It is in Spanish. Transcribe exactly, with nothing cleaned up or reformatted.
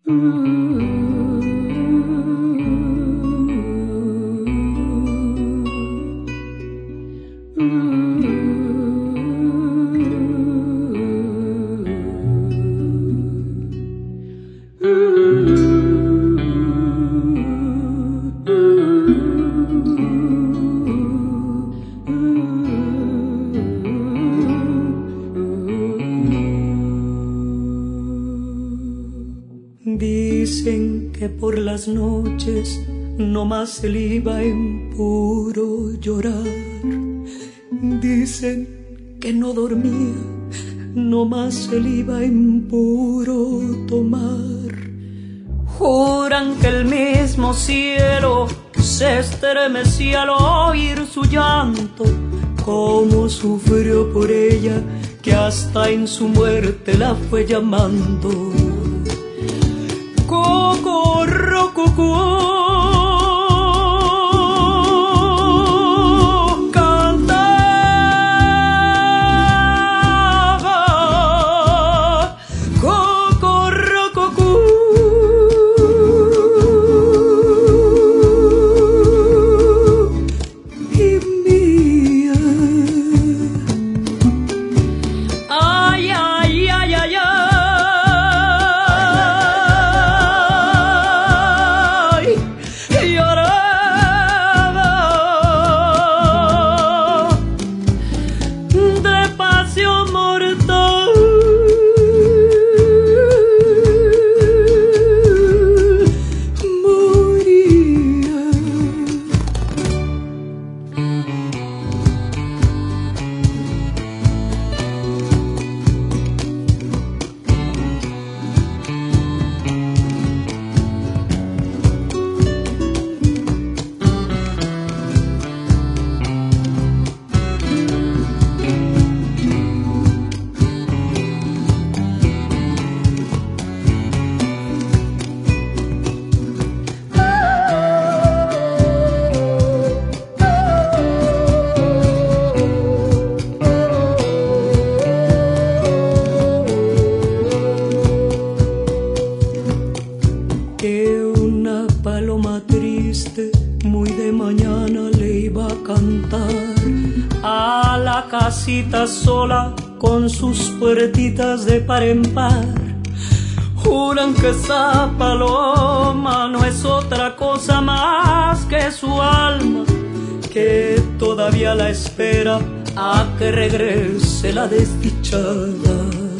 Dicen que por las noches no más se le iba en puro llorar. Dicen que no dormía, no más se le iba en puro tomar. Juran que el mismo cielo se estremecía al oír su llanto, cómo sufrió por ella, que hasta en su muerte la fue llamando. Cocorro, coco. Muy de mañana le iba a cantar a la casita sola con sus puertitas de par en par. Juran que esa paloma no es otra cosa más que su alma, que todavía la espera a que regrese la desdichada.